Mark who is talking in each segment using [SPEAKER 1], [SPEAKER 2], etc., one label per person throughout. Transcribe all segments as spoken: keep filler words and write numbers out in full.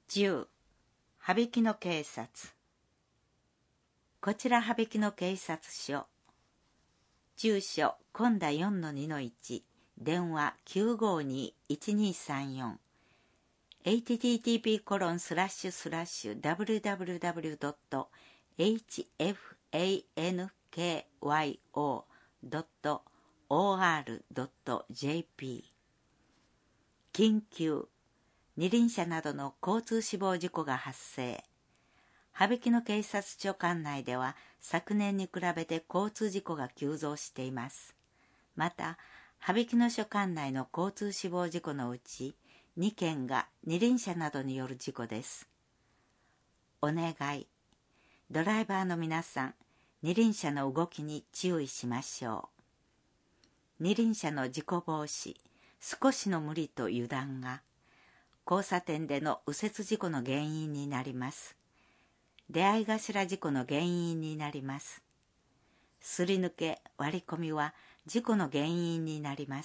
[SPEAKER 1] じゅう. 羽曳野警察。こちら羽曳野警察署。住所今田 よんのにのいち、電話 きゅうごに いちにさんよん。エイチティーティーピーコロンスラッシュスラッシュダブリューダブリューダブリュードットエイチエフエーエヌケーワイオードットオーアールドットジェーピー。緊急。二輪車などの交通死亡事故が発生。羽曳野警察署管内では昨年に比べて交通事故が急増しています。また、羽曳野署管内の交通死亡事故のうちにけんが二輪車などによる事故です。お願い。ドライバーの皆さん、二輪車の動きに注意しましょう。二輪車の事故防止、少しの無理と油断が、交差点での右折事故の原因になります。出会い頭事故の原因になります。すり抜け、割り込みは事故の原因になります。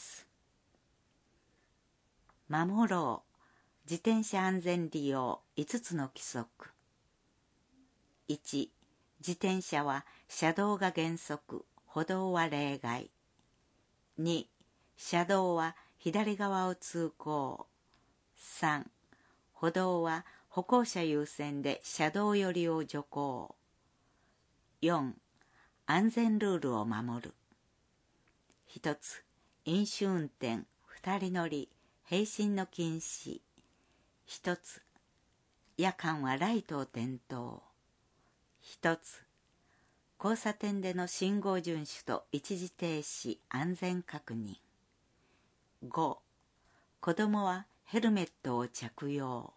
[SPEAKER 1] 守ろう。自転車安全利用いつつの規則。いち. 自転車は車道が原則、歩道は例外。に. 車道は左側を通行。さん. 歩道は歩行者優先で車道寄りを徐行。よん. 安全ルールを守る。ひとつ. 飲酒運転、二人乗り、並進の禁止。ひとつ. 夜間はライトを点灯。ひとつ. 交差点での信号遵守と一時停止、安全確認。ご. 子供はヘルメットを着用。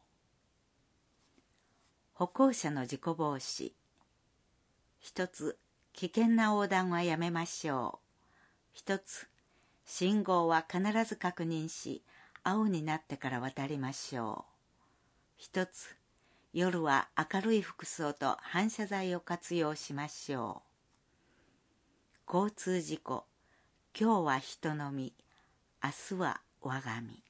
[SPEAKER 1] 歩行者の事故防止。ひとつ. 危険な横断はやめましょう。ひとつ. 信号は必ず確認し、青になってから渡りましょう。ひとつ. 夜は明るい服装と反射材を活用しましょう。交通事故。今日は人のみ、明日は我が身。